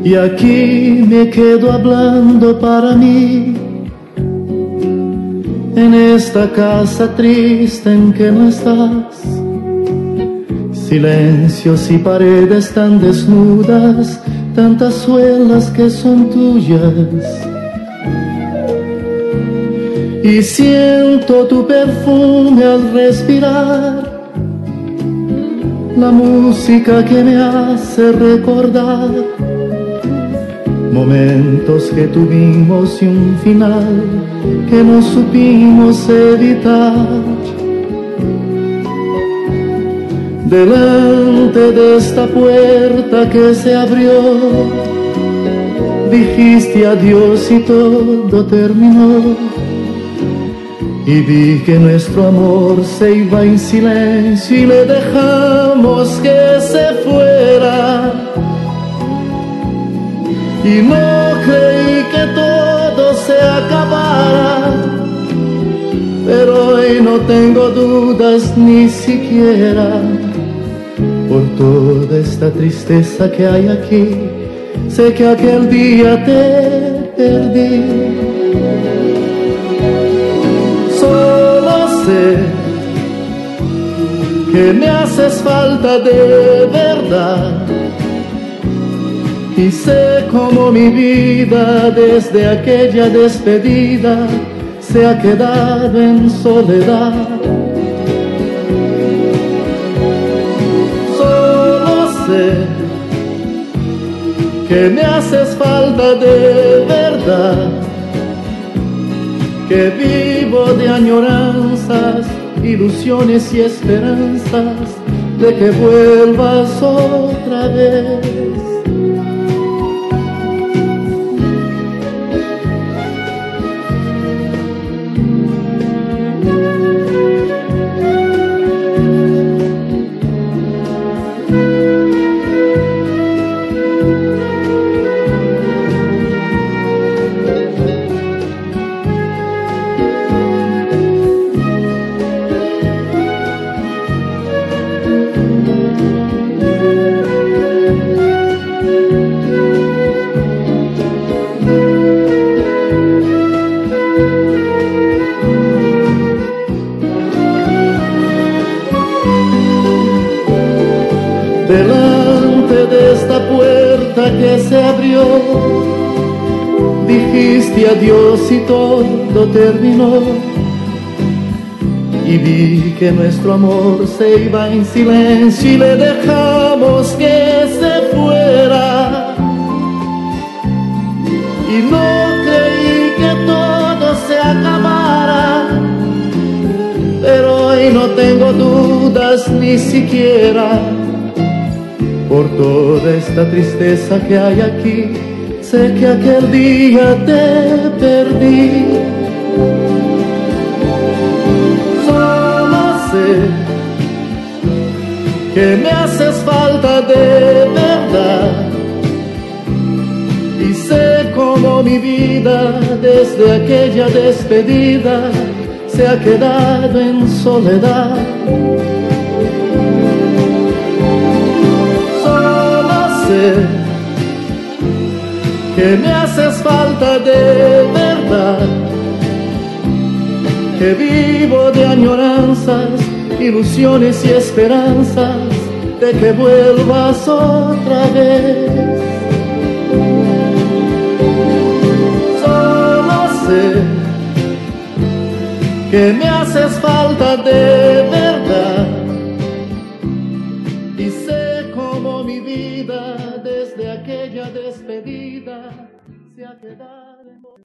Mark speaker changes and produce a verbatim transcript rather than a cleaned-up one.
Speaker 1: Y aquí me quedo hablando para mí, en esta casa triste en que no estás. Silencios y paredes tan desnudas, tantas suelas que son tuyas. Y siento tu perfume al respirar, la música que me hace recordar momentos que tuvimos y un final que no supimos evitar. Delante de esta puerta que se abrió, dijiste adiós y todo terminó. Y vi que nuestro amor se iba en silencio y le dejamos que se fuera. Y no creí que todo se acabara, pero hoy no tengo dudas ni siquiera. Por toda esta tristeza que hay aquí, sé que aquel día te perdí. Solo sé que me haces falta de verdad, y sé como mi vida desde aquella despedida se ha quedado en soledad. Solo sé que me haces falta de verdad, que vivo de añoranzas, ilusiones y esperanzas de que vuelvas otra vez. Delante de esta puerta que se abrió, dijiste adiós y todo terminó. Y vi que nuestro amor se iba en silencio y le dejamos que se fuera. Y no creí que todo se acabara, pero hoy no tengo dudas ni siquiera. Por toda esta tristeza que hay aquí, sé que aquel día te perdí. Solo sé que me haces falta de verdad, y sé como mi vida desde aquella despedida se ha quedado en soledad. Que me haces falta de verdad, que vivo de añoranzas, ilusiones y esperanzas de que vuelvas otra vez. Solo sé que me haces falta de verdad, y sé como mi vida desde aquella despedida se ha quedado en